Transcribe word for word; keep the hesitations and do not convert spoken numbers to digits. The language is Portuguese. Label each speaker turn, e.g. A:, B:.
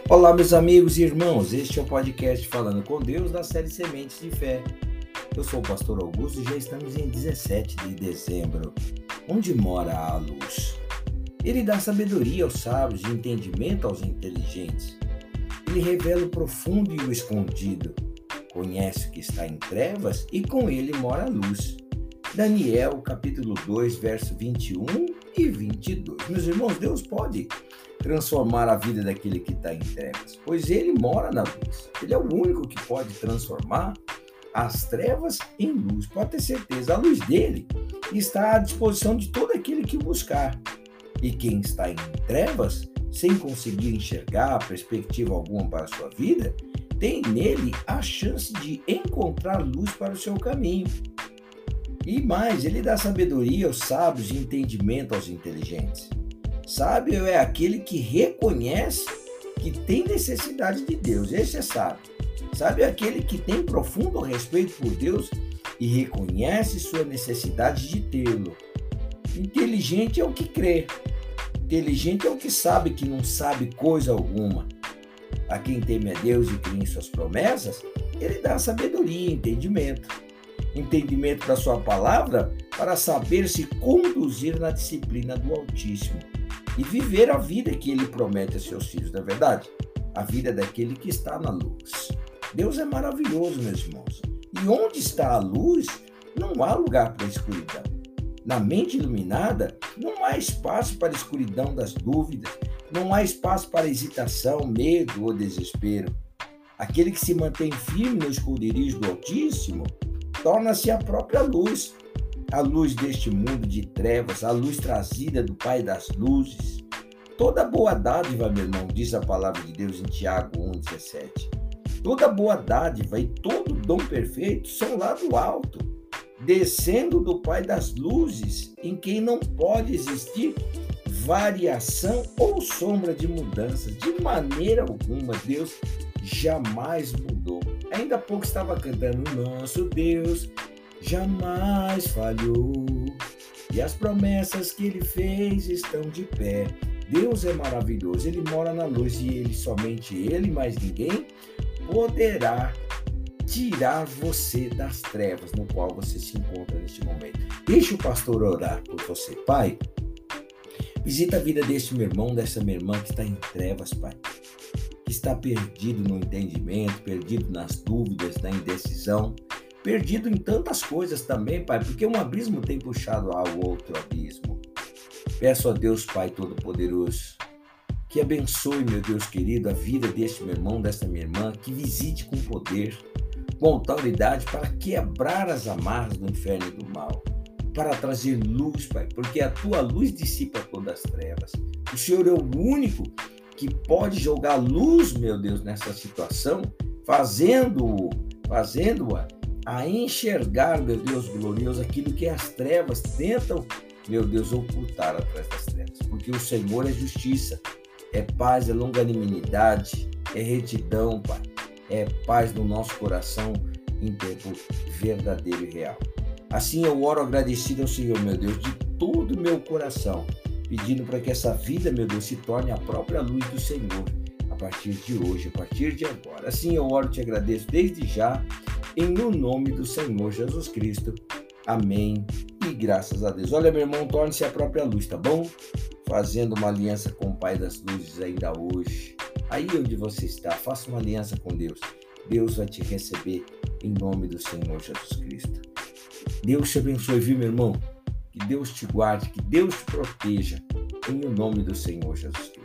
A: Olá, meus amigos e irmãos, este é o podcast Falando com Deus da série Sementes de Fé. Eu sou o pastor Augusto e já estamos em dezessete de dezembro, onde mora a luz. Ele dá sabedoria aos sábios e entendimento aos inteligentes. Ele revela o profundo e o escondido, conhece o que está em trevas e com ele mora a luz. Daniel, capítulo dois, verso vinte e um e vinte e dois. Meus irmãos, Deus pode transformar a vida daquele que está em trevas, pois ele mora na luz. Ele é o único que pode transformar as trevas em luz. Pode ter certeza, a luz dele está à disposição de todo aquele que o buscar. E quem está em trevas, sem conseguir enxergar perspectiva alguma para a sua vida, tem nele a chance de encontrar luz para o seu caminho. E mais, ele dá sabedoria aos sábios e entendimento aos inteligentes. Sábio é aquele que reconhece que tem necessidade de Deus. Esse é sábio. Sábio é aquele que tem profundo respeito por Deus e reconhece sua necessidade de tê-lo. Inteligente é o que crê. Inteligente é o que sabe que não sabe coisa alguma. A quem teme a Deus e crê em suas promessas, ele dá sabedoria e entendimento. Entendimento da sua palavra para saber se conduzir na disciplina do Altíssimo e viver a vida que ele promete a seus filhos, não é verdade? A vida daquele que está na luz. Deus é maravilhoso, meus irmãos. E onde está a luz, não há lugar para a escuridão. Na mente iluminada, não há espaço para a escuridão das dúvidas, não há espaço para hesitação, medo ou desespero. Aquele que se mantém firme no esconderijo do Altíssimo torna-se a própria luz, a luz deste mundo de trevas, a luz trazida do Pai das luzes. Toda boa dádiva, meu irmão, diz a palavra de Deus em Tiago um, dezessete. Toda boa dádiva e todo dom perfeito são lá do alto, descendo do Pai das luzes, em quem não pode existir variação ou sombra de mudanças. De maneira alguma, Deus jamais mudou. Ainda há pouco estava cantando: nosso Deus jamais falhou, e as promessas que ele fez estão de pé. Deus é maravilhoso, ele mora na luz e ele, somente ele, mais ninguém, poderá tirar você das trevas no qual você se encontra neste momento. Deixe o pastor orar por você. Pai, visita a vida deste meu irmão, dessa minha irmã que está em trevas, Pai, que está perdido no entendimento, perdido nas dúvidas, na indecisão, perdido em tantas coisas também, Pai, porque um abismo tem puxado ao outro abismo. Peço a Deus, Pai Todo-Poderoso, que abençoe, meu Deus querido, a vida deste meu irmão, desta minha irmã, que visite com poder, com autoridade, para quebrar as amarras do inferno e do mal, para trazer luz, Pai, porque a Tua luz dissipa todas as trevas. O Senhor é o único que pode jogar luz, meu Deus, nessa situação, fazendo-o, fazendo-a a enxergar, meu Deus glorioso, aquilo que as trevas tentam, meu Deus, ocultar atrás das trevas. Porque o Senhor é justiça, é paz, é longanimidade, é retidão, Pai. É paz no nosso coração em tempo verdadeiro e real. Assim eu oro agradecido ao Senhor, meu Deus, de todo o meu coração, pedindo para que essa vida, meu Deus, se torne a própria luz do Senhor, a partir de hoje, a partir de agora. Assim eu oro e te agradeço desde já, em no nome do Senhor Jesus Cristo. Amém e graças a Deus. Olha, meu irmão, torne-se a própria luz, tá bom? Fazendo uma aliança com o Pai das luzes ainda hoje. Aí onde você está, faça uma aliança com Deus. Deus vai te receber em nome do Senhor Jesus Cristo. Deus te abençoe, viu, meu irmão? Que Deus te guarde, que Deus te proteja, em nome do Senhor Jesus Cristo.